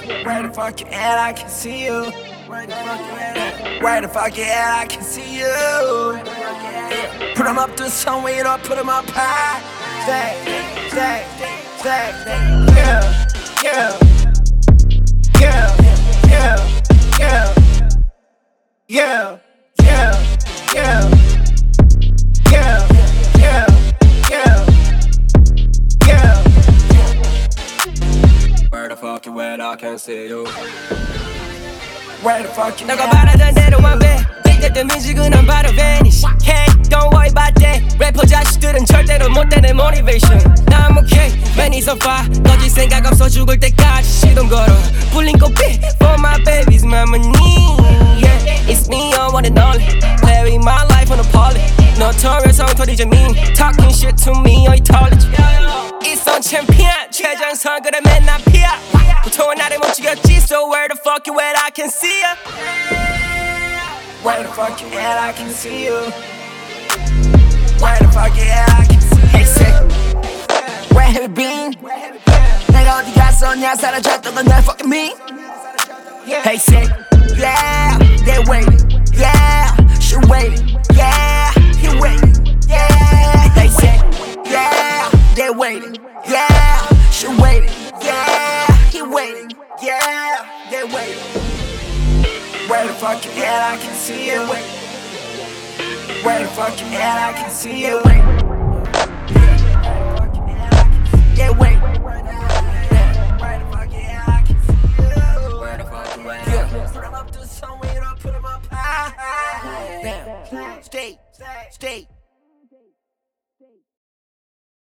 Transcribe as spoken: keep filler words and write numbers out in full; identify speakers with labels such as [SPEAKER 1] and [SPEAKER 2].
[SPEAKER 1] Where the fuck you at? I can see you. Where the fuck you at? Where the fuck you at? I can see you. Put 'em up to somewhere, you don't put 'em up high. Stay, stay, stay, stay. Yeah, yeah, yeah, yeah, yeah, yeah, yeah, yeah, yeah, yeah, yeah, yeah. Where the fuck you at? I can see you. Where the fuck you at?
[SPEAKER 2] 너가 바라던 대로 완벽 빅됐던 뮤직은 안 바로 vanish. Hey, don't worry about that. 래퍼 자식들은 절대로 못 돼 내 motivation. 난 okay, man is on fire. 꺼질 생각 없어 죽을 때까지 시동 걸어. 불린 꽃빛 for my babies, my money. Yeah, it's me, I want it only. Living my life on a poly. Notorious 엉터리져 mean. Talking shit to me, 어이 털리지. It's on champion. 최전선 그래 맨날 피야. 보통은 나를 못 죽였지. So where the fuck you at? I can see ya.
[SPEAKER 1] Where the fuck you at? I can see you. Where the fuck you at? I can see you. Hey, say, where have you been? 내가 어디 갔었냐? 사라졌던 건 날 fucking me. Hey, say, yeah, they waiting. Yeah, she waiting. Yeah, he waiting. Yeah, they say, yeah, they waiting. Yeah, she waiting. Yeah, he waiting. Yeah, they waiting. Where the fuck you at? I can see you. Where the fuck you at? I can see you.